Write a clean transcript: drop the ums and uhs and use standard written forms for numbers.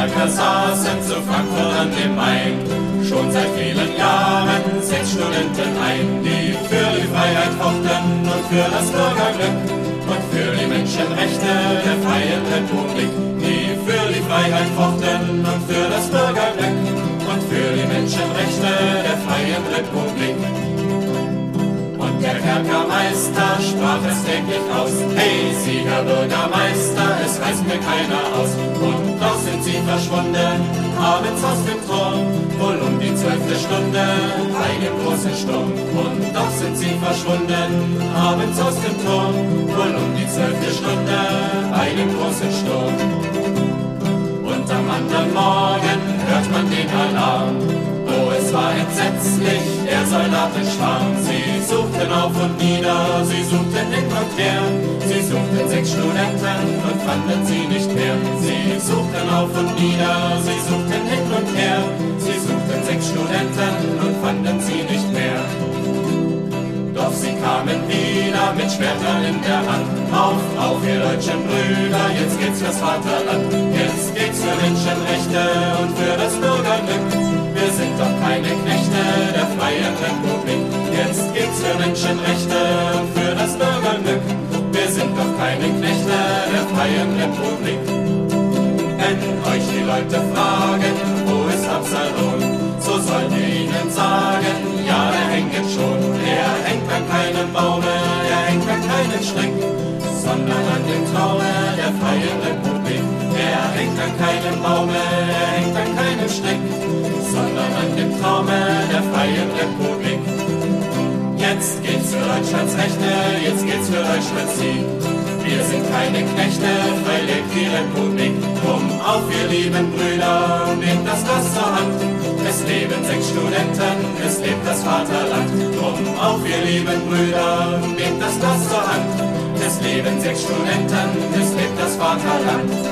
Kerker saßen zu Frankfurt an dem Main schon seit vielen Jahren 6 Studenten ein, die für die Freiheit fochten und für das Bürgerglück und für die Menschenrechte der freien Republik, die für die Freiheit fochten und für das Bürgerglück und für die Menschenrechte der freien Republik. Und der Kerkermeister sprach es täglich aus: Hey, Sieger Bürgermeister, es reißt mir keiner aus. Und doch sind sie verschwunden, abends aus dem Turm, wohl um die 12. Stunde, bei dem großen Sturm. Und doch sind sie verschwunden, abends aus dem Turm, wohl um die 12. Stunde, bei dem großen Sturm. Und am anderen Morgen hört man den Alarm. Oh, es war entsetzlich, der Soldatenschwarm. Sie suchten auf und nieder, sie suchten hin und her. Sie suchten 6 Studenten und fanden sie nicht mehr. Sie suchten auf und nieder, sie suchten hin und her. Sie suchten 6 Studenten und fanden sie nicht mehr. Doch sie kamen wieder mit Schwertern in der Hand. Auf, ihr deutschen Brüder, jetzt geht's fürs Vaterland. Jetzt geht's für Menschenrechte und für das Bürgerglück. Wir sind doch keine Knechte der freien Republik. Jetzt geht's für Menschenrechte und für das Bürgerglück. Wir sind doch keine Knechte der freien Republik. Wenn euch die Leute fragen, wo ist Absalon, so sollt ihr ihnen sagen, ja, der hängt schon. Er hängt an keinem Baume, er hängt an keinen Strick, sondern an dem Traume der freien Republik. Er hängt an keinem Baume, er hängt an keinem Strick, sondern an dem Traume der freien Republik. Jetzt geht's für Deutschlands Rechte, jetzt geht's für Deutschlands Sieg. Wir sind keine Knechte, frei lebt die Republik. Drum auf, ihr lieben Brüder, nehmt das Glas zur Hand. Es leben 6 Studenten, es lebt das Vaterland. Drum auf, ihr lieben Brüder, nehmt das Glas zur Hand. Es leben 6 Studenten, es lebt das Vaterland.